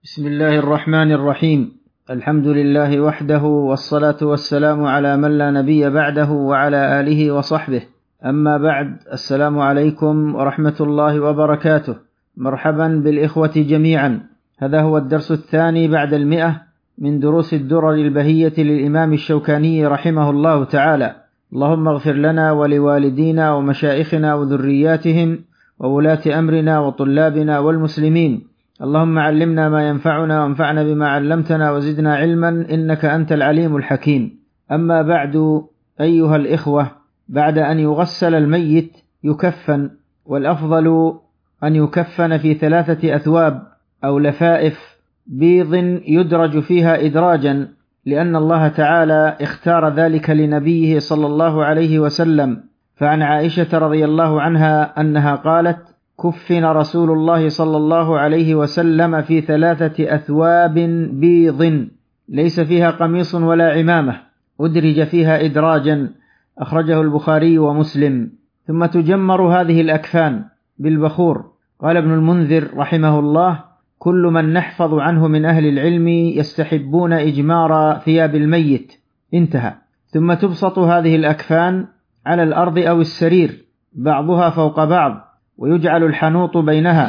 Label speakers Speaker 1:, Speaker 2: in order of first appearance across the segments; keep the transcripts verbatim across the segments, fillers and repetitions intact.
Speaker 1: بسم الله الرحمن الرحيم. الحمد لله وحده، والصلاة والسلام على من لا نبي بعده وعلى آله وصحبه. أما بعد، السلام عليكم ورحمة الله وبركاته. مرحبا بالإخوة جميعا. هذا هو الدرس الثاني بعد المئة من دروس الدرر البهية للإمام الشوكاني رحمه الله تعالى. اللهم اغفر لنا ولوالدينا ومشائخنا وذرياتهم وولاة أمرنا وطلابنا والمسلمين. اللهم علمنا ما ينفعنا وانفعنا بما علمتنا وزدنا علما إنك أنت العليم الحكيم. أما بعد، أيها الإخوة، بعد أن يغسل الميت يكفن، والأفضل أن يكفن في ثلاثة أثواب أو لفائف بيض يدرج فيها إدراجا، لأن الله تعالى اختار ذلك لنبيه صلى الله عليه وسلم. فعن عائشة رضي الله عنها أنها قالت: كفن رسول الله صلى الله عليه وسلم في ثلاثة أثواب بيض ليس فيها قميص ولا عمامة، أدرج فيها إدراجا، أخرجه البخاري ومسلم. ثم تجمر هذه الأكفان بالبخور. قال ابن المنذر رحمه الله: كل من نحفظ عنه من أهل العلم يستحبون إجمار ثياب الميت. انتهى. ثم تبسط هذه الأكفان على الأرض أو السرير بعضها فوق بعض، ويجعل الحنوط بينها،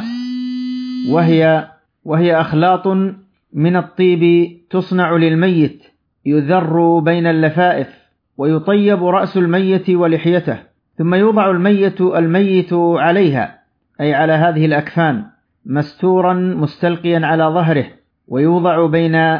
Speaker 1: وهي, وهي أخلاط من الطيب تصنع للميت، يذر بين اللفائف، ويطيب رأس الميت ولحيته. ثم يوضع الميت الميت عليها، أي على هذه الأكفان، مستورا مستلقيا على ظهره، ويوضع بين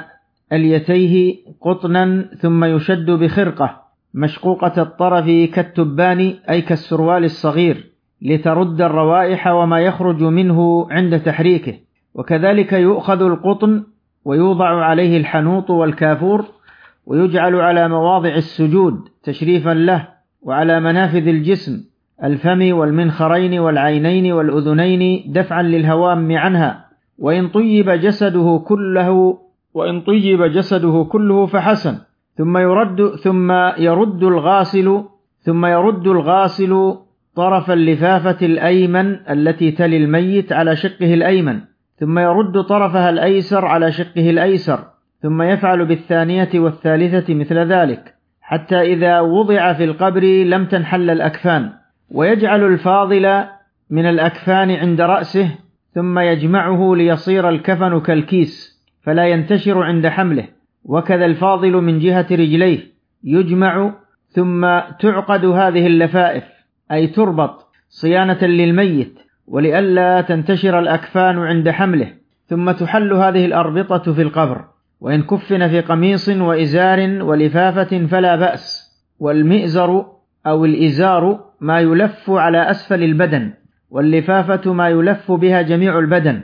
Speaker 1: اليتيه قطنا، ثم يشد بخرقة مشقوقة الطرف كالتبان، أي كالسروال الصغير، لترد الروائح وما يخرج منه عند تحريكه. وكذلك يؤخذ القطن ويوضع عليه الحنوط والكافور، ويجعل على مواضع السجود تشريفا له، وعلى منافذ الجسم، الفم والمنخرين والعينين والأذنين، دفعا للهوام عنها. وإن طيب جسده كله وإن طيب جسده كله فحسن. ثم يرد ثم يرد الغاسل ثم يرد الغاسل طرف اللفافة الأيمن التي تلي الميت على شقه الأيمن، ثم يرد طرفها الأيسر على شقه الأيسر، ثم يفعل بالثانية والثالثة مثل ذلك، حتى إذا وضع في القبر لم تنحل الأكفان. ويجعل الفاضل من الأكفان عند رأسه، ثم يجمعه ليصير الكفن كالكيس فلا ينتشر عند حمله. وكذا الفاضل من جهة رجليه يجمع، ثم تعقد هذه اللفائف، أي تربط صيانة للميت ولئلا تنتشر الأكفان عند حمله. ثم تحل هذه الأربطة في القبر. وإن كفن في قميص وإزار ولفافة فلا بأس. والمئزر أو الإزار ما يلف على أسفل البدن، واللفافة ما يلف بها جميع البدن،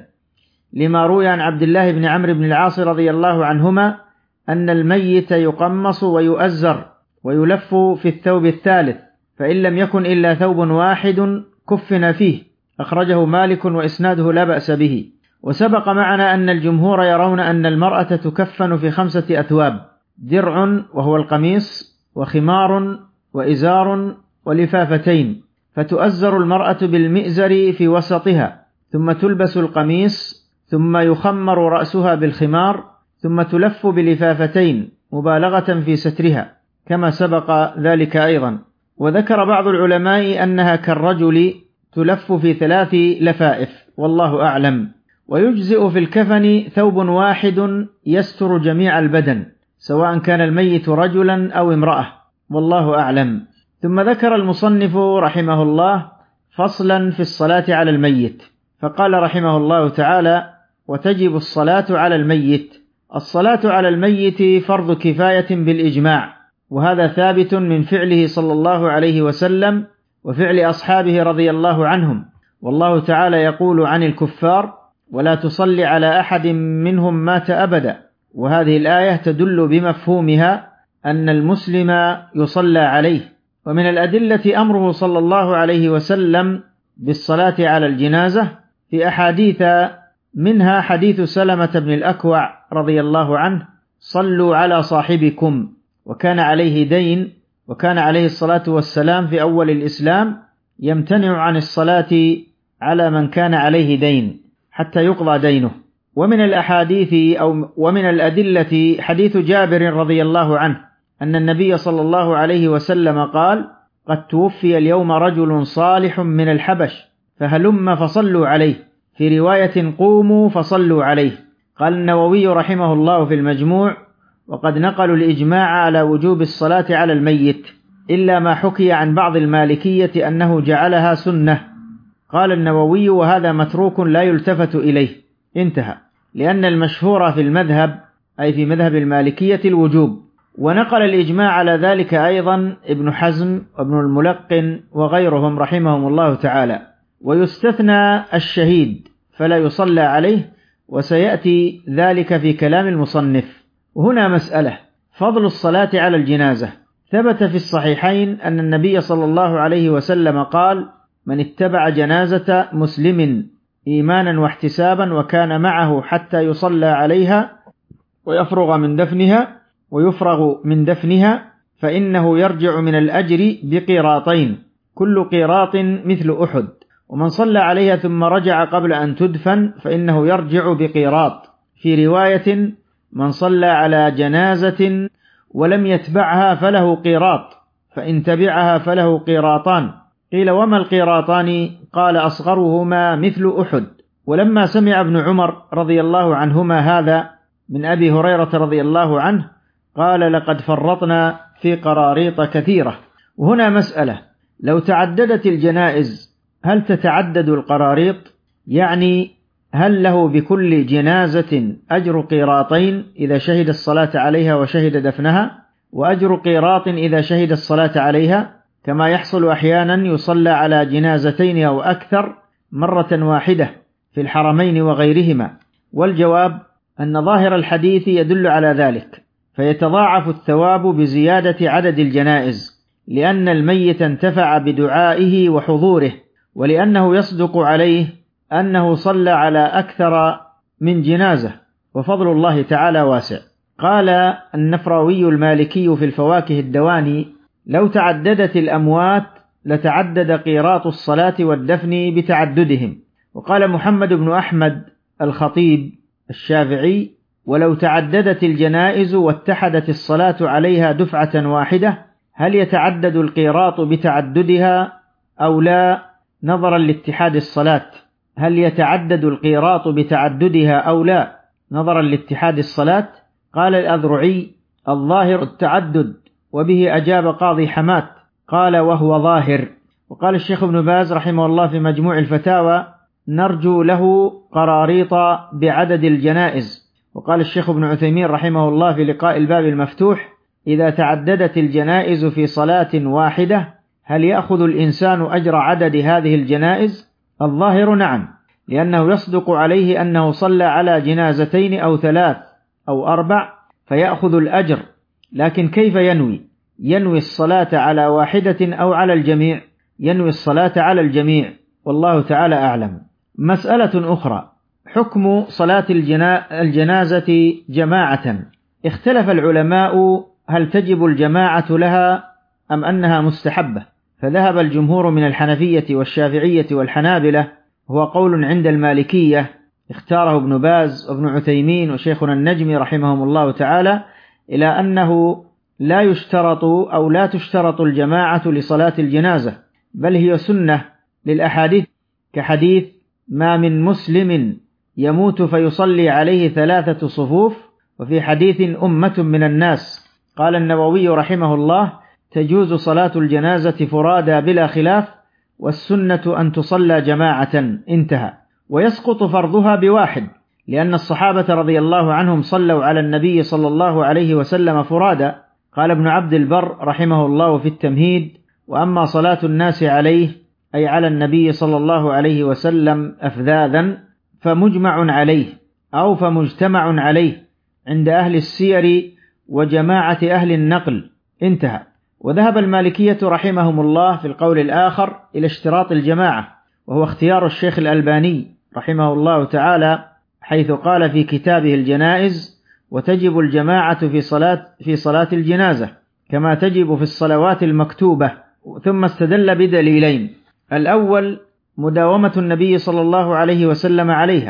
Speaker 1: لما روي عن عبد الله بن عمرو بن العاص رضي الله عنهما أن الميت يقمص ويؤزر ويلف في الثوب الثالث، فإن لم يكن إلا ثوب واحد كفن فيه. أخرجه مالك وإسناده لا بأس به. وسبق معنا أن الجمهور يرون أن المرأة تكفن في خمسة أثواب: درع وهو القميص، وخمار، وإزار، ولفافتين. فتؤزر المرأة بالمئزر في وسطها، ثم تلبس القميص، ثم يخمر رأسها بالخمار، ثم تلف بلفافتين مبالغة في سترها، كما سبق ذلك أيضا. وذكر بعض العلماء أنها كالرجل تلف في ثلاث لفائف، والله أعلم. ويجزئ في الكفن ثوب واحد يستر جميع البدن، سواء كان الميت رجلا أو امرأة، والله أعلم. ثم ذكر المصنف رحمه الله فصلا في الصلاة على الميت، فقال رحمه الله تعالى: وتجب الصلاة على الميت. الصلاة على الميت فرض كفاية بالإجماع، وهذا ثابت من فعله صلى الله عليه وسلم وفعل أصحابه رضي الله عنهم. والله تعالى يقول عن الكفار: ولا تصل على أحد منهم مات أبدا. وهذه الآية تدل بمفهومها أن المسلم يصلى عليه. ومن الأدلة أمره صلى الله عليه وسلم بالصلاة على الجنازة في أحاديث، منها حديث سلمة بن الأكوع رضي الله عنه: صلوا على صاحبكم. وكان عليه دين، وكان عليه الصلاة والسلام في أول الإسلام يمتنع عن الصلاة على من كان عليه دين حتى يقضى دينه. ومن الأحاديث أو ومن الأدلة حديث جابر رضي الله عنه أن النبي صلى الله عليه وسلم قال: قد توفي اليوم رجل صالح من الحبش فهلم فصلوا عليه، في رواية قوموا فصلوا عليه. قال النووي رحمه الله في المجموع: وقد نقلوا الإجماع على وجوب الصلاة على الميت إلا ما حكي عن بعض المالكية أنه جعلها سنة. قال النووي: وهذا متروك لا يلتفت إليه. انتهى. لأن المشهور في المذهب أي في مذهب المالكية الوجوب، ونقل الإجماع على ذلك أيضا ابن حزم وابن الملقن وغيرهم رحمهم الله تعالى. ويستثنى الشهيد فلا يصلى عليه، وسيأتي ذلك في كلام المصنف. وهنا مسألة: فضل الصلاة على الجنازة. ثبت في الصحيحين أن النبي صلى الله عليه وسلم قال: من اتبع جنازة مسلم إيمانا واحتسابا وكان معه حتى يصلى عليها ويفرغ من دفنها ويفرغ من دفنها فإنه يرجع من الأجر بقيراطين، كل قيراط مثل أحد. ومن صلى عليها ثم رجع قبل أن تدفن فإنه يرجع بقيراط. في رواية: من صلى على جنازة ولم يتبعها فله قيراط، فإن تبعها فله قيراطان. قيل: وما القيراطان؟ قال: أصغرهما مثل أحد. ولما سمع ابن عمر رضي الله عنهما هذا من أبي هريرة رضي الله عنه قال: لقد فرطنا في قراريط كثيرة. وهنا مسألة: لو تعددت الجنائز هل تتعدد القراريط؟ يعني هل له بكل جنازة أجر قيراطين إذا شهد الصلاة عليها وشهد دفنها، وأجر قيراط إذا شهد الصلاة عليها، كما يحصل أحيانا يصلى على جنازتين أو أكثر مرة واحدة في الحرمين وغيرهما؟ والجواب أن ظاهر الحديث يدل على ذلك، فيتضاعف الثواب بزيادة عدد الجنائز، لأن الميت انتفع بدعائه وحضوره، ولأنه يصدق عليه أنه صلى على أكثر من جنازة، وفضل الله تعالى واسع. قال النفراوي المالكي في الفواكه الدواني: لو تعددت الأموات لتعدد قيراط الصلاة والدفن بتعددهم. وقال محمد بن أحمد الخطيب الشافعي: ولو تعددت الجنائز واتحدت الصلاة عليها دفعة واحدة هل يتعدد القيراط بتعددها أو لا، نظرا لاتحاد الصلاة؟ هل يتعدد القيراط بتعددها أو لا نظرا لاتحاد الصلاة؟ قال الأذرعي: الظاهر التعدد، وبه أجاب قاضي حمات قال: وهو ظاهر. وقال الشيخ ابن باز رحمه الله في مجموع الفتاوى: نرجو له قراريط بعدد الجنائز. وقال الشيخ ابن عثيمين رحمه الله في لقاء الباب المفتوح: إذا تعددت الجنائز في صلاة واحدة هل يأخذ الإنسان أجر عدد هذه الجنائز؟ الظاهر نعم، لأنه يصدق عليه أنه صلى على جنازتين أو ثلاث أو أربع فيأخذ الأجر. لكن كيف ينوي؟ ينوي الصلاة على واحدة أو على الجميع؟ ينوي الصلاة على الجميع، والله تعالى أعلم. مسألة أخرى: حكم صلاة الجنازة جماعة. اختلف العلماء هل تجب الجماعة لها أم أنها مستحبة، فذهب الجمهور من الحنفية والشافعية والحنابلة، هو قول عند المالكية اختاره ابن باز وابن عثيمين وشيخنا النجمي رحمهم الله تعالى، إلى أنه لا يشترط أو لا تشترط الجماعة لصلاة الجنازة، بل هي سنة للأحاديث، كحديث: ما من مسلم يموت فيصلي عليه ثلاثة صفوف، وفي حديث: أمة من الناس. قال النووي رحمه الله: تجوز صلاة الجنازة فرادى بلا خلاف، والسنة أن تصلى جماعة. انتهى. ويسقط فرضها بواحد، لأن الصحابة رضي الله عنهم صلوا على النبي صلى الله عليه وسلم فرادى. قال ابن عبد البر رحمه الله في التمهيد: وأما صلاة الناس عليه أي على النبي صلى الله عليه وسلم أفذاذا فمجمع عليه أو فمجتمع عليه عند أهل السير وجماعة أهل النقل. انتهى. وذهب المالكية رحمهم الله في القول الآخر إلى اشتراط الجماعة، وهو اختيار الشيخ الألباني رحمه الله تعالى، حيث قال في كتابه الجنائز: وتجب الجماعة في صلاة في صلاة الجنازة كما تجب في الصلوات المكتوبة. ثم استدل بدليلين: الأول مداومة النبي صلى الله عليه وسلم عليها،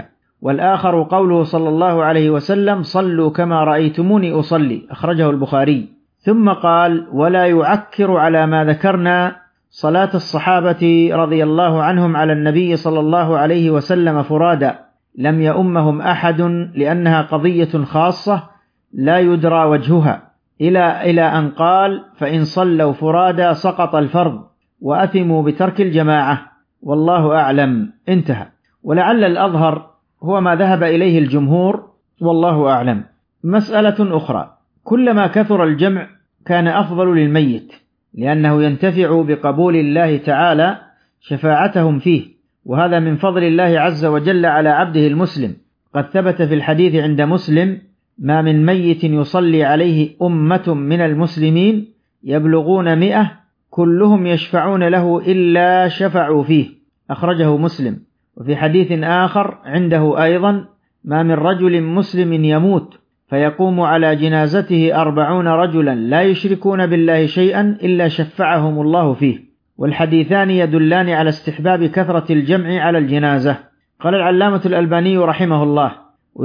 Speaker 1: والآخر قوله صلى الله عليه وسلم صلوا كما رأيتموني أصلي، أخرجه البخاري. ثم قال ولا يعكر على ما ذكرنا صلاة الصحابة رضي الله عنهم على النبي صلى الله عليه وسلم فرادا، لم يؤمهم أحد لأنها قضية خاصة لا يدرى وجهها، إلى إلى أن قال فإن صلوا فرادا سقط الفرض وأثموا بترك الجماعة والله أعلم، انتهى. ولعل الأظهر هو ما ذهب إليه الجمهور والله أعلم. مسألة أخرى، كلما كثر الجمع كان أفضل للميت، لأنه ينتفع بقبول الله تعالى شفاعتهم فيه، وهذا من فضل الله عز وجل على عبده المسلم. قد ثبت في الحديث عند مسلم ما من ميت يصلي عليه أمة من المسلمين يبلغون مئة كلهم يشفعون له إلا شفعوا فيه، أخرجه مسلم. وفي حديث آخر عنده أيضا ما من رجل مسلم يموت فيقوم على جنازته أربعون رجلا لا يشركون بالله شيئا إلا شفعهم الله فيه. والحديثان يدلان على استحباب كثرة الجمع على الجنازة. قال العلامة الألباني رحمه الله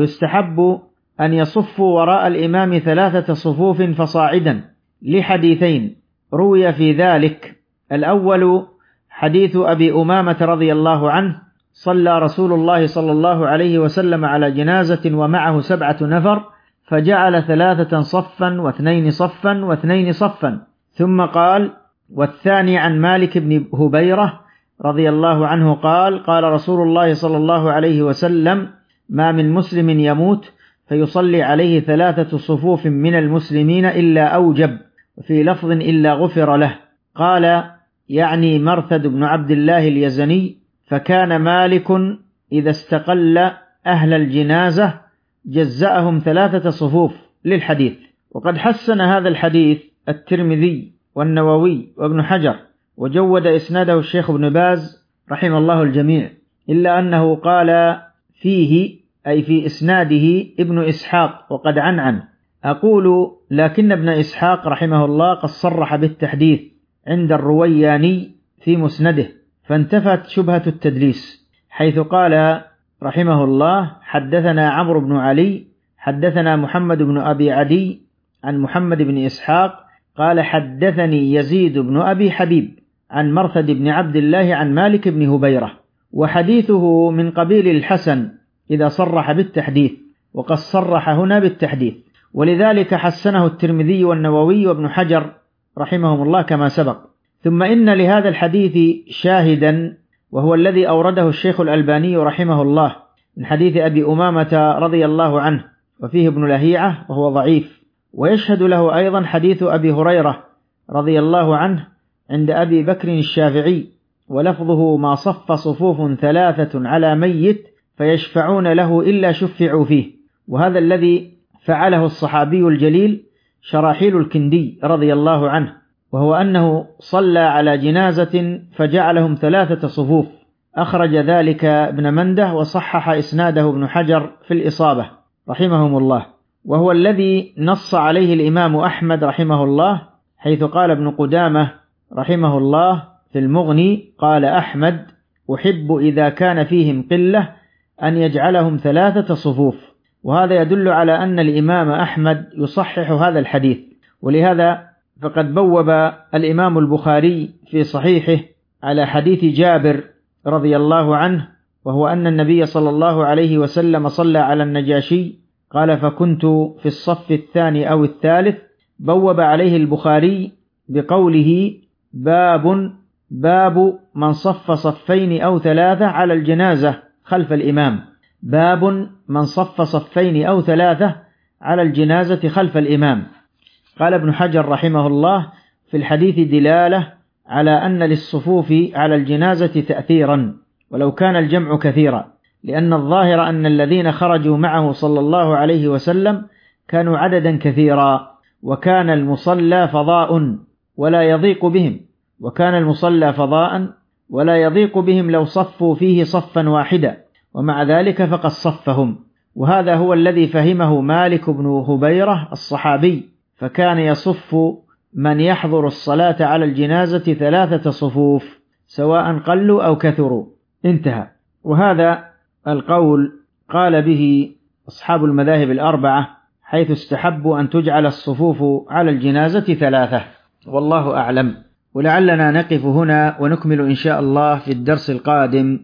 Speaker 1: ويستحب أن يصفوا وراء الإمام ثلاثة صفوف فصاعدا لحديثين روي في ذلك. الأول حديث أبي أمامة رضي الله عنه صلى رسول الله صلى الله عليه وسلم على جنازة ومعه سبعة نفر فجعل ثلاثة صفا واثنين صفا واثنين صفا، ثم قال. والثاني عن مالك بن هبيرة رضي الله عنه قال قال رسول الله صلى الله عليه وسلم ما من مسلم يموت فيصلي عليه ثلاثة صفوف من المسلمين إلا أوجب، وفي لفظ إلا غفر له. قال يعني مرثد بن عبد الله اليزني، فكان مالك إذا استقل أهل الجنازة جزأهم ثلاثة صفوف للحديث. وقد حسن هذا الحديث الترمذي والنووي وابن حجر، وجود إسناده الشيخ ابن باز رحمه الله الجميع، إلا أنه قال فيه أي في إسناده ابن إسحاق وقد عنعن. أقول لكن ابن إسحاق رحمه الله قد صرح بالتحديث عند الروياني في مسنده، فانتفت شبهة التدليس، حيث قال رحمه الله حدثنا عمرو بن علي حدثنا محمد بن أبي عدي عن محمد بن إسحاق قال حدثني يزيد بن أبي حبيب عن مرثد بن عبد الله عن مالك بن هبيرة. وحديثه من قبيل الحسن إذا صرح بالتحديث، وقد صرح هنا بالتحديث، ولذلك حسنه الترمذي والنووي وابن حجر رحمهم الله كما سبق. ثم إن لهذا الحديث شاهدا، وهو الذي أورده الشيخ الألباني رحمه الله من حديث أبي أمامة رضي الله عنه، وفيه ابن لهيعة وهو ضعيف. ويشهد له أيضا حديث أبي هريرة رضي الله عنه عند أبي بكر الشافعي، ولفظه ما صف صفوف ثلاثة على ميت فيشفعون له إلا شفعوا فيه. وهذا الذي فعله الصحابي الجليل شراحيل الكندي رضي الله عنه، وهو أنه صلى على جنازة فجعلهم ثلاثة صفوف، أخرج ذلك ابن منده وصحح إسناده ابن حجر في الإصابة رحمهم الله. وهو الذي نص عليه الإمام أحمد رحمه الله، حيث قال ابن قدامة رحمه الله في المغني قال أحمد أحب إذا كان فيهم قلة أن يجعلهم ثلاثة صفوف. وهذا يدل على أن الإمام أحمد يصحح هذا الحديث. ولهذا فقد بوب الإمام البخاري في صحيحه على حديث جابر رضي الله عنه، وهو أن النبي صلى الله عليه وسلم صلى على النجاشي قال فكنت في الصف الثاني أو الثالث. بوب عليه البخاري بقوله باب باب من صف صفين أو ثلاثة على الجنازة خلف الإمام، باب من صف صفين أو ثلاثة على الجنازة خلف الإمام. قال ابن حجر رحمه الله في الحديث دلالة على أن للصفوف على الجنازة تأثيرا ولو كان الجمع كثيرا، لأن الظاهر أن الذين خرجوا معه صلى الله عليه وسلم كانوا عددا كثيرا، وكان المصلى فضاء ولا يضيق بهم وكان المصلى فضاء ولا يضيق بهم لو صفوا فيه صفا واحدا، ومع ذلك فقد صفهم. وهذا هو الذي فهمه مالك بن هبيرة الصحابي، فكان يصف من يحضر الصلاة على الجنازة ثلاثة صفوف سواء قلوا أو كثروا، انتهى. وهذا القول قال به أصحاب المذاهب الأربعة، حيث استحبوا أن تجعل الصفوف على الجنازة ثلاثة، والله أعلم. ولعلنا نقف هنا ونكمل إن شاء الله في الدرس القادم،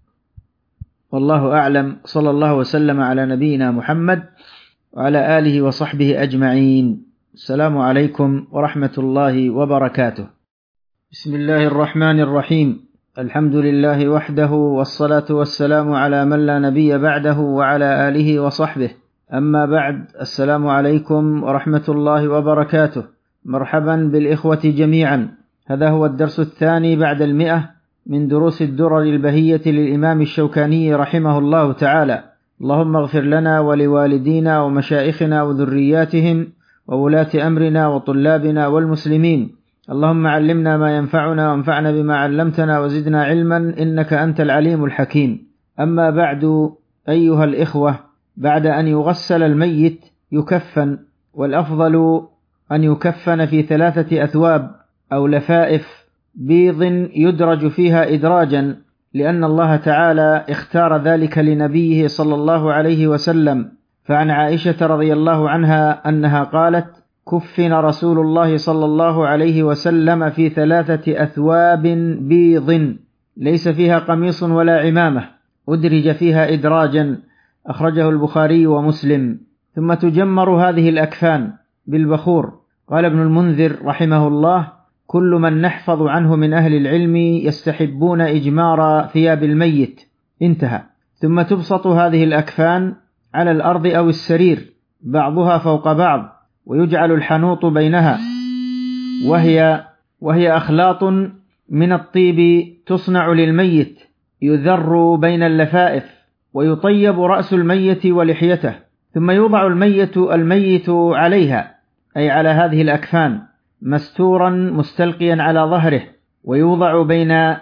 Speaker 1: والله أعلم. صلى الله وسلم على نبينا محمد وعلى آله وصحبه أجمعين. السلام عليكم ورحمة الله وبركاته. بسم الله الرحمن الرحيم. الحمد لله وحده، والصلاة والسلام على من لا نبي بعده وعلى آله وصحبه. أما بعد، السلام عليكم ورحمة الله وبركاته. مرحبا بالإخوة جميعا. هذا هو الدرس الثاني بعد المئة من دروس الدرر البهية للإمام الشوكاني رحمه الله تعالى. اللهم اغفر لنا ولوالدينا ومشائخنا وذرياتهم وولاة أمرنا وطلابنا والمسلمين. اللهم علمنا ما ينفعنا وانفعنا بما علمتنا وزدنا علما، إنك أنت العليم الحكيم. أما بعد، أيها الإخوة، بعد أن يغسل الميت يكفن، والأفضل أن يكفن في ثلاثة أثواب أو لفائف بيض يدرج فيها إدراجا، لأن الله تعالى اختار ذلك لنبيه صلى الله عليه وسلم. فعن عائشة رضي الله عنها أنها قالت: كفن رسول الله صلى الله عليه وسلم في ثلاثة أثواب بيض ليس فيها قميص ولا عمامة، أدرج فيها إدراجا، أخرجه البخاري ومسلم. ثم تجمر هذه الأكفان بالبخور. قال ابن المنذر رحمه الله: كل من نحفظ عنه من أهل العلم يستحبون إجمار ثياب الميت. انتهى. ثم تبسط هذه الأكفان على الأرض أو السرير بعضها فوق بعض، ويجعل الحنوط بينها، وهي, وهي أخلاط من الطيب تصنع للميت، يذر بين اللفائف، ويطيب رأس الميت ولحيته. ثم يوضع الميت الميت عليها، أي على هذه الأكفان، مستورا مستلقيا على ظهره، ويوضع بين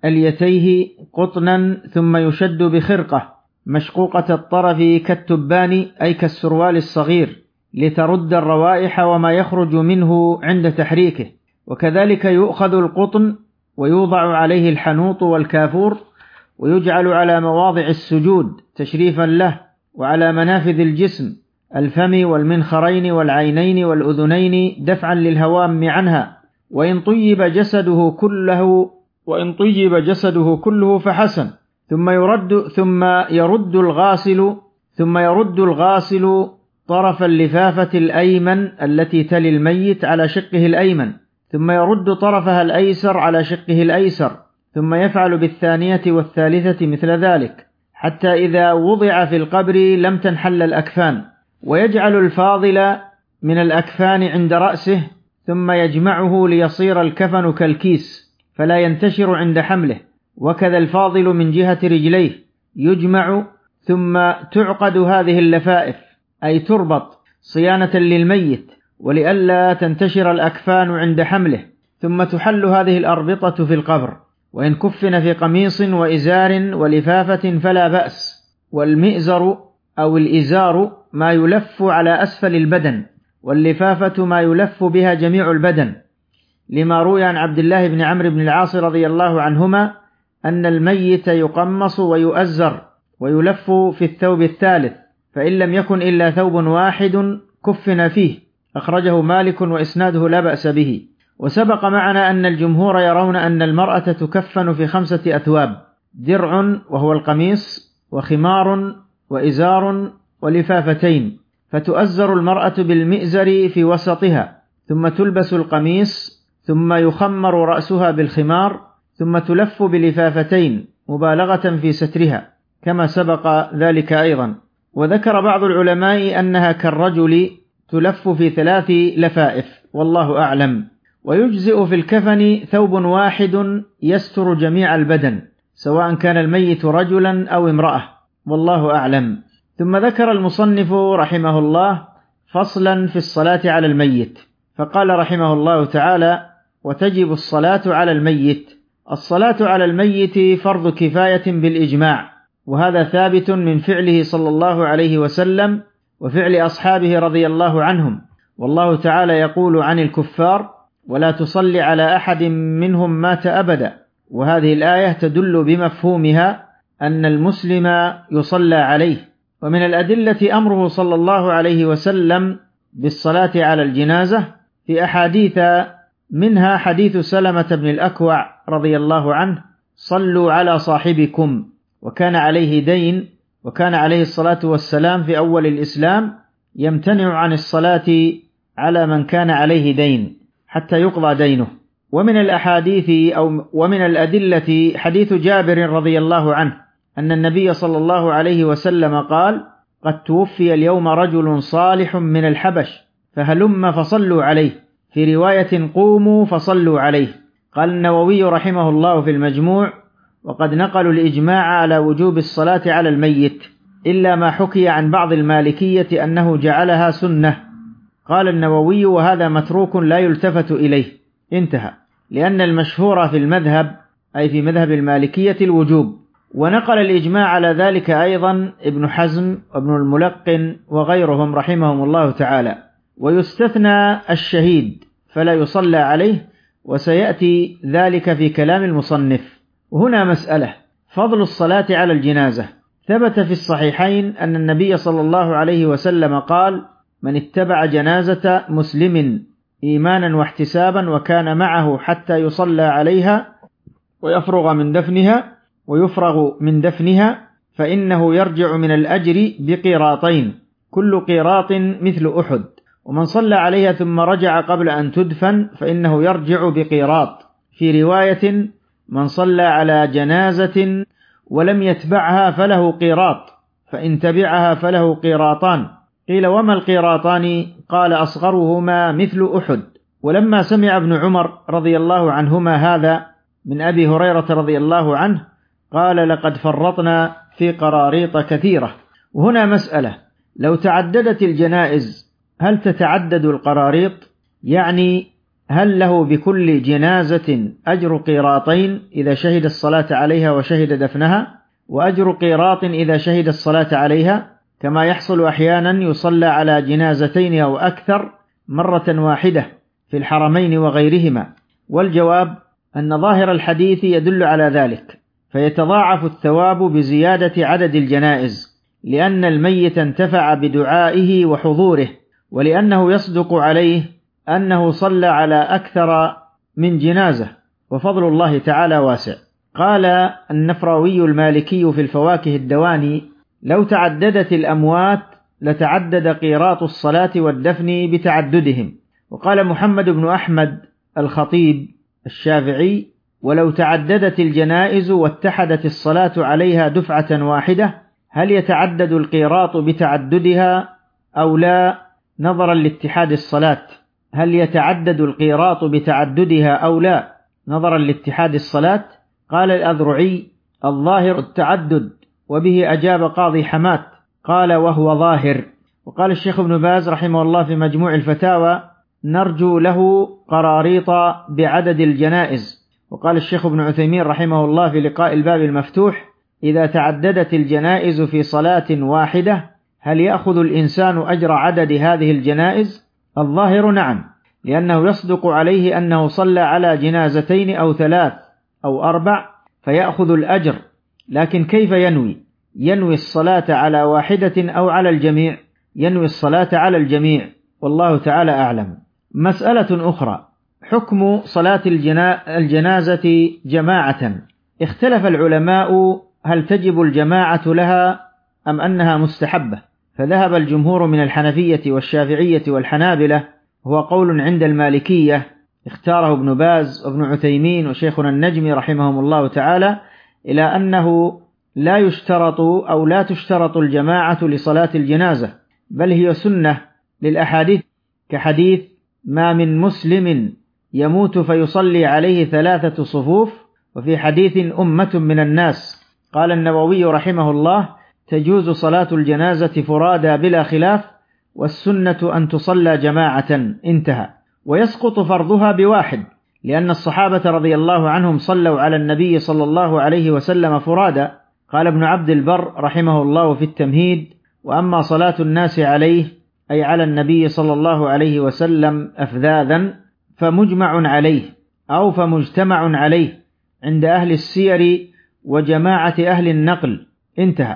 Speaker 1: اليتيه قطنا، ثم يشد بخرقة مشقوقة الطرف كالتبان، أي كالسروال الصغير، لترد الروائح وما يخرج منه عند تحريكه. وكذلك يؤخذ القطن ويوضع عليه الحنوط والكافور، ويجعل على مواضع السجود تشريفا له، وعلى منافذ الجسم، الفم والمنخرين والعينين والأذنين، دفعا للهوام عنها. وإن طيب جسده كله وإن طيب جسده كله فحسن. ثم يرد ثم يرد الغاسل ثم يرد الغاسل طرف اللفافة الأيمن التي تلي الميت على شقه الأيمن، ثم يرد طرفها الأيسر على شقه الأيسر، ثم يفعل بالثانية والثالثة مثل ذلك، حتى إذا وضع في القبر لم تنحل الأكفان. ويجعل الفاضل من الأكفان عند رأسه، ثم يجمعه ليصير الكفن كالكيس فلا ينتشر عند حمله. وكذا الفاضل من جهة رجليه يجمع، ثم تعقد هذه اللفائف، أي تربط صيانة للميت ولئلا تنتشر الأكفان عند حمله. ثم تحل هذه الأربطة في القبر. وإن كفن في قميص وإزار ولفافة فلا بأس. والمئزر أو الإزار ما يلف على أسفل البدن، واللفافة ما يلف بها جميع البدن، لما روي عن عبد الله بن عمرو بن العاص رضي الله عنهما أن الميت يقمص ويؤزر ويلف في الثوب الثالث، فإن لم يكن إلا ثوب واحد كفن فيه. أخرجه مالك وإسناده لا بأس به. وسبق معنا أن الجمهور يرون أن المرأة تكفن في خمسة أثواب: درع وهو القميص، وخمار، وإزار، ولفافتين. فتؤزر المرأة بالمئزر في وسطها، ثم تلبس القميص، ثم يخمر رأسها بالخمار، ثم تلف بلفافتين مبالغة في سترها، كما سبق ذلك أيضا. وذكر بعض العلماء أنها كالرجل تلف في ثلاث لفائف، والله أعلم. ويجزئ في الكفن ثوب واحد يستر جميع البدن، سواء كان الميت رجلا أو امرأة، والله أعلم. ثم ذكر المصنف رحمه الله فصلا في الصلاة على الميت، فقال رحمه الله تعالى: وتجب الصلاة على الميت. الصلاة على الميت فرض كفاية بالإجماع، وهذا ثابت من فعله صلى الله عليه وسلم وفعل أصحابه رضي الله عنهم. والله تعالى يقول عن الكفار: ولا تصل على أحد منهم مات أبدا. وهذه الآية تدل بمفهومها أن المسلم يصلى عليه، ومن الأدلة أمره صلى الله عليه وسلم بالصلاة على الجنازة في أحاديث، منها حديث سلمة بن الأكوع رضي الله عنه: صلوا على صاحبكم، وكان عليه دين، وكان عليه الصلاة والسلام في أول الإسلام يمتنع عن الصلاة على من كان عليه دين حتى يقضى دينه. ومن الأحاديث أو ومن الأدلة حديث جابر رضي الله عنه أن النبي صلى الله عليه وسلم قال: قد توفي اليوم رجل صالح من الحبش فهلم فصلوا عليه، في رواية قوموا فصلوا عليه. قال النووي رحمه الله في المجموع: وقد نقلوا الإجماع على وجوب الصلاة على الميت، إلا ما حكي عن بعض المالكية أنه جعلها سنة. قال النووي: وهذا متروك لا يلتفت إليه. انتهى. لأن المشهور في المذهب، أي في مذهب المالكية، الوجوب. ونقل الإجماع على ذلك أيضا ابن حزم وابن الملقن وغيرهم رحمهم الله تعالى. ويستثنى الشهيد فلا يصلى عليه، وسيأتي ذلك في كلام المصنف. وهنا مسألة: فضل الصلاة على الجنازة. ثبت في الصحيحين أن النبي صلى الله عليه وسلم قال: من اتبع جنازة مسلم إيمانا واحتسابا وكان معه حتى يصلى عليها ويفرغ من دفنها ويفرغ من دفنها فإنه يرجع من الأجر بقيراطين، كل قيراط مثل أحد. ومن صلى عليها ثم رجع قبل أن تدفن فإنه يرجع بقيراط. في رواية: من صلى على جنازة ولم يتبعها فله قيراط، فإن تبعها فله قيراطان. قيل: وما القيراطان؟ قال: أصغرهما مثل أحد. ولما سمع ابن عمر رضي الله عنهما هذا من أبي هريرة رضي الله عنه قال: لقد فرطنا في قراريط كثيرة. وهنا مسألة: لو تعددت الجنائز هل تتعدد القراريط؟ يعني هل له بكل جنازة أجر قيراطين إذا شهد الصلاة عليها وشهد دفنها، وأجر قيراط إذا شهد الصلاة عليها، كما يحصل أحيانا يصلى على جنازتين أو أكثر مرة واحدة في الحرمين وغيرهما؟ والجواب أن ظاهر الحديث يدل على ذلك، فيتضاعف الثواب بزيادة عدد الجنائز، لأن الميت انتفع بدعائه وحضوره، ولأنه يصدق عليه أنه صلى على أكثر من جنازة، وفضل الله تعالى واسع. قال النفراوي المالكي في الفواكه الدواني: لو تعددت الأموات لتعدد قيراط الصلاة والدفن بتعددهم. وقال محمد بن أحمد الخطيب الشافعي: ولو تعددت الجنائز واتحدت الصلاة عليها دفعة واحدة هل يتعدد القيراط بتعددها أو لا، نظرا لاتحاد الصلاة؟ هل يتعدد القيراط بتعددها أو لا نظرا لاتحاد الصلاة؟ قال الأذرعي: الظاهر التعدد، وبه أجاب قاضي حمات قال: وهو ظاهر. وقال الشيخ ابن باز رحمه الله في مجموع الفتاوى: نرجو له قراريط بعدد الجنائز. وقال الشيخ ابن عثيمين رحمه الله في لقاء الباب المفتوح: إذا تعددت الجنائز في صلاة واحدة هل يأخذ الإنسان أجر عدد هذه الجنائز؟ الظاهر نعم، لأنه يصدق عليه أنه صلى على جنازتين أو ثلاث أو أربع فيأخذ الأجر. لكن كيف ينوي؟ ينوي الصلاة على واحدة أو على الجميع؟ ينوي الصلاة على الجميع، والله تعالى أعلم. مسألة أخرى: حكم صلاة الجنازة جماعة. اختلف العلماء هل تجب الجماعة لها أم أنها مستحبة، فذهب الجمهور من الحنفية والشافعية والحنابلة، هو قول عند المالكية اختاره ابن باز وابن عثيمين وشيخنا النجمي رحمهم الله تعالى، إلى أنه لا يشترط أو لا تشترط الجماعة لصلاة الجنازة، بل هي سنة للأحاديث، كحديث: ما من مسلم يموت فيصلي عليه ثلاثة صفوف، وفي حديث: أمة من الناس. قال النووي رحمه الله: تجوز صلاة الجنازة فرادى بلا خلاف، والسنة أن تصلى جماعة. انتهى. ويسقط فرضها بواحد، لأن الصحابة رضي الله عنهم صلوا على النبي صلى الله عليه وسلم فرادى. قال ابن عبد البر رحمه الله في التمهيد: وأما صلاة الناس عليه، أي على النبي صلى الله عليه وسلم، أفذاذا فمجمع عليه أو فمجتمع عليه عند أهل السير وجماعة أهل النقل. انتهى.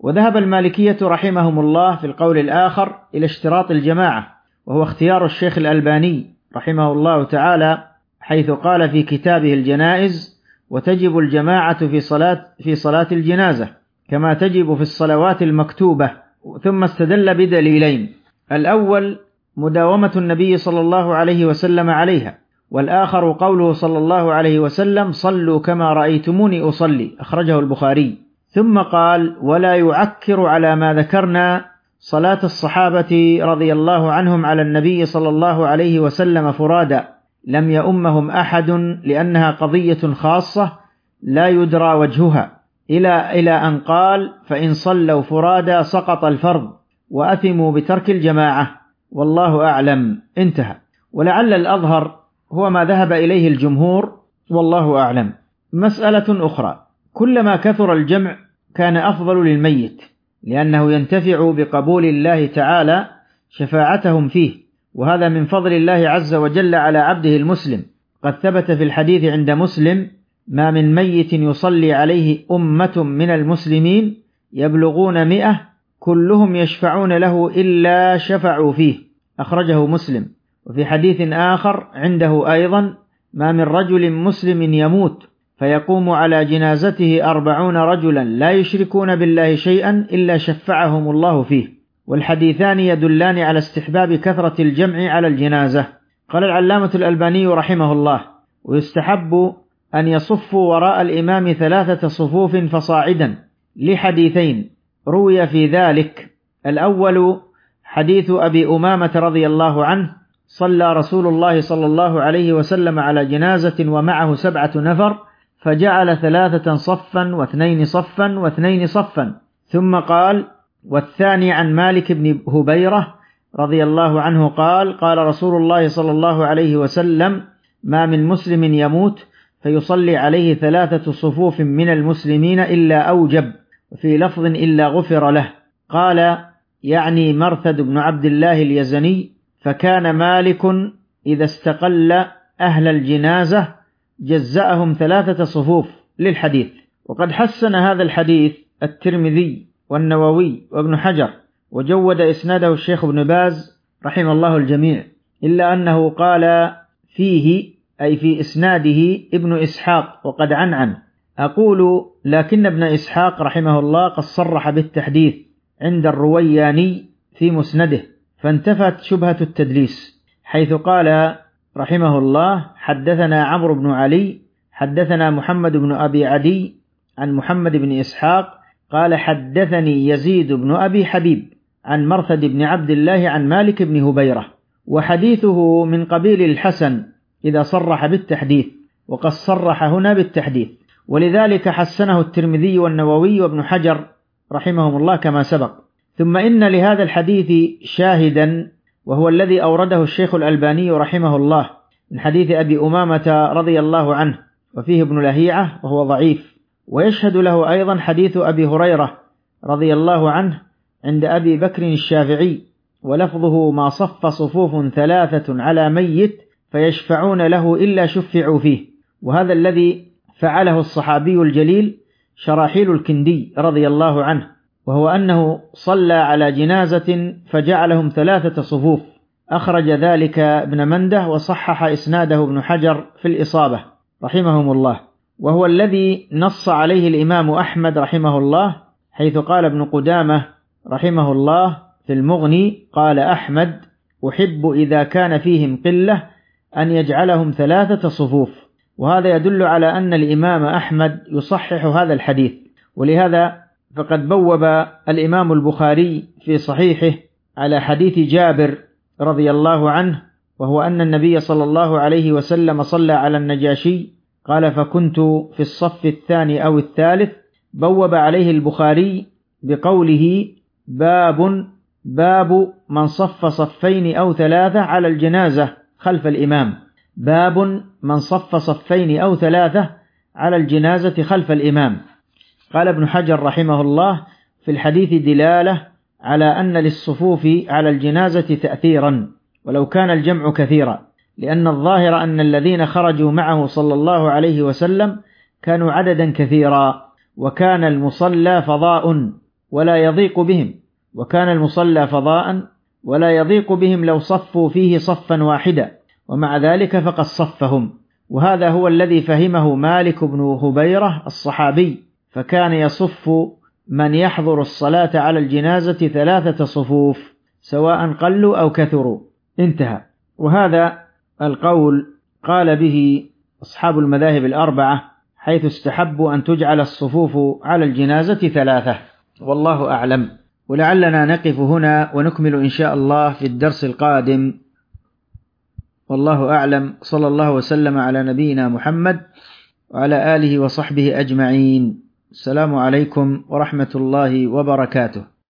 Speaker 1: وذهب المالكية رحمهم الله في القول الآخر إلى اشتراط الجماعة، وهو اختيار الشيخ الألباني رحمه الله تعالى، حيث قال في كتابه الجنائز: وتجب الجماعة في صلاة في صلاة الجنازة كما تجب في الصلوات المكتوبة. ثم استدل بدليلين: الأول مداومة النبي صلى الله عليه وسلم عليها، والآخر قوله صلى الله عليه وسلم: صلوا كما رأيتموني أصلي، أخرجه البخاري. ثم قال: ولا يعكر على ما ذكرنا صلاة الصحابة رضي الله عنهم على النبي صلى الله عليه وسلم فرادا، لم يؤمهم أحد، لأنها قضية خاصة لا يدرى وجهها، إلى إلى أن قال: فإن صلوا فرادا سقط الفرض وأثموا بترك الجماعة، والله أعلم. انتهى. ولعل الأظهر هو ما ذهب إليه الجمهور، والله أعلم. مسألة أخرى: كلما كثر الجمع كان أفضل للميت، لأنه ينتفع بقبول الله تعالى شفاعتهم فيه، وهذا من فضل الله عز وجل على عبده المسلم. قد ثبت في الحديث عند مسلم: ما من ميت يصلي عليه أمة من المسلمين يبلغون مئة كلهم يشفعون له إلا شفعوا فيه، أخرجه مسلم. وفي حديث آخر عنده أيضا: ما من رجل مسلم يموت فيقوم على جنازته أربعون رجلا لا يشركون بالله شيئا إلا شفعهم الله فيه. والحديثان يدلان على استحباب كثرة الجمع على الجنازة. قال العلامة الألباني رحمه الله: ويستحب أن يصفوا وراء الإمام ثلاثة صفوف فصاعدا، لحديثين روي في ذلك. الأول حديث أبي أمامة رضي الله عنه: صلى رسول الله صلى الله عليه وسلم على جنازة ومعه سبعة نفر، فجعل ثلاثة صفا واثنين صفا واثنين صفا، ثم قال. والثاني عن مالك بن هبيرة رضي الله عنه قال: قال رسول الله صلى الله عليه وسلم: ما من مسلم يموت فيصلي عليه ثلاثة صفوف من المسلمين إلا أوجب، وفي لفظ إلا غفر له. قال: يعني مرثد بن عبد الله اليزني. فكان مالك إذا استقل أهل الجنازة جزأهم ثلاثة صفوف، للحديث. وقد حسن هذا الحديث الترمذي والنووي وابن حجر، وجود إسناده الشيخ ابن باز رحمه الله الجميع، إلا أنه قال فيه، أي في إسناده، ابن إسحاق وقد عنعن. أقول: لكن ابن إسحاق رحمه الله قد صرح بالتحديث عند الروياني في مسنده، فانتفت شبهة التدليس، حيث قال رحمه الله: حدثنا عمرو بن علي حدثنا محمد بن أبي عدي عن محمد بن إسحاق قال: حدثني يزيد بن أبي حبيب عن مرثد بن عبد الله عن مالك بن هبيرة. وحديثه من قبيل الحسن إذا صرح بالتحديث، وقد صرح هنا بالتحديث، ولذلك حسنه الترمذي والنووي وابن حجر رحمهم الله كما سبق. ثم إن لهذا الحديث شاهدا، وهو الذي أورده الشيخ الألباني رحمه الله من حديث أبي أمامة رضي الله عنه، وفيه ابن لهيعة وهو ضعيف. ويشهد له أيضا حديث أبي هريرة رضي الله عنه عند أبي بكر الشافعي، ولفظه: ما صف صفوف ثلاثة على ميت فيشفعون له إلا شفعوا فيه. وهذا الذي فعله الصحابي الجليل شراحيل الكندي رضي الله عنه، وهو أنه صلى على جنازة فجعلهم ثلاثة صفوف. أخرج ذلك ابن منده، وصحح إسناده ابن حجر في الإصابة رحمهم الله، وهو الذي نص عليه الإمام أحمد رحمه الله، حيث قال ابن قدامة رحمه الله في المغني: قال أحمد: أحب إذا كان فيهم قلة أن يجعلهم ثلاثة صفوف. وهذا يدل على أن الإمام أحمد يصحح هذا الحديث. ولهذا فقد بوب الإمام البخاري في صحيحه على حديث جابر رضي الله عنه، وهو أن النبي صلى الله عليه وسلم صلى على النجاشي، قال: فكنت في الصف الثاني أو الثالث. بوب عليه البخاري بقوله: باب باب من صف صفين أو ثلاثة على الجنازة خلف الإمام. باب من صف صفين أو ثلاثة على الجنازة خلف الإمام. قال ابن حجر رحمه الله: في الحديث دلالة على أن للصفوف على الجنازة تأثيرا، ولو كان الجمع كثيرا، لأن الظاهر أن الذين خرجوا معه صلى الله عليه وسلم كانوا عددا كثيرا، وكان المصلى فضاء، ولا يضيق بهم، وكان المصلى فضاء ولا يضيق بهم لو صفوا فيه صفا واحدا، ومع ذلك فقد صفهم. وهذا هو الذي فهمه مالك بن هبيرة الصحابي، فكان يصف من يحضر الصلاة على الجنازة ثلاثة صفوف سواء قلوا أو كثروا. انتهى. وهذا القول قال به أصحاب المذاهب الأربعة، حيث استحبوا أن تجعل الصفوف على الجنازة ثلاثة، والله أعلم. ولعلنا نقف هنا ونكمل إن شاء الله في الدرس القادم، والله أعلم. صلى الله وسلم على نبينا محمد وعلى آله وصحبه أجمعين. السلام عليكم ورحمة الله وبركاته.